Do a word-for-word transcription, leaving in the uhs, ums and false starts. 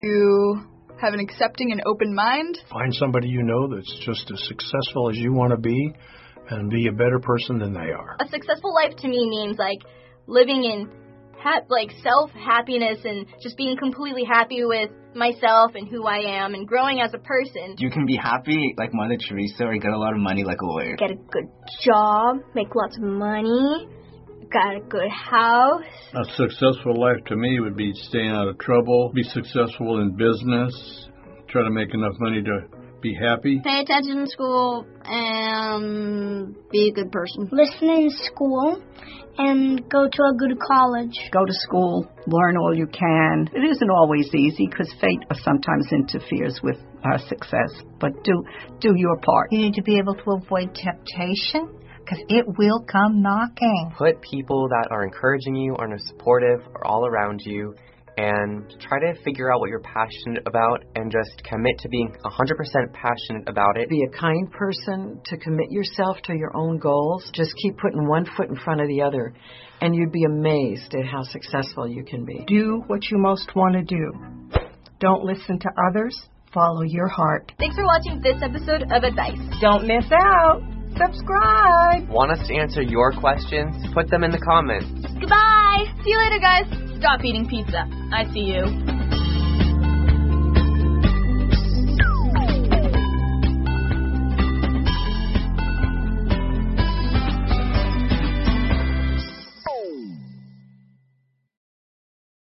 You have an accepting and open mind. Find somebody you know that's just as successful as you want to be and be a better person than they are. A successful life to me means like living in ha- like self-happiness and just being completely happy with myself and who I am and growing as a person. You can be happy like Mother Teresa or get a lot of money like a lawyer. Get a good job, make lots of money, got a good house. A successful life to me would be staying out of trouble, be successful in business, try to make enough money to be happy. Pay attention in school and be a good person. Listen in school and go to a good college. Go to school, learn all you can. It isn't always easy because fate sometimes interferes with our success, but do do your part. You need to be able to avoid temptation because it will come knocking. Put people that are encouraging you, are supportive, are all around you, and try to figure out what you're passionate about and just commit to being one hundred percent passionate about it. Be a kind person to commit yourself to your own goals. Just keep putting one foot in front of the other, and you'd be amazed at how successful you can be. Do what you most want to do. Don't listen to others. Follow your heart. Thanks for watching this episode of Advice. Don't miss out. Subscribe. Want us to answer your questions? Put them in the comments. Goodbye. See you later, guys. Stop eating pizza. I see you.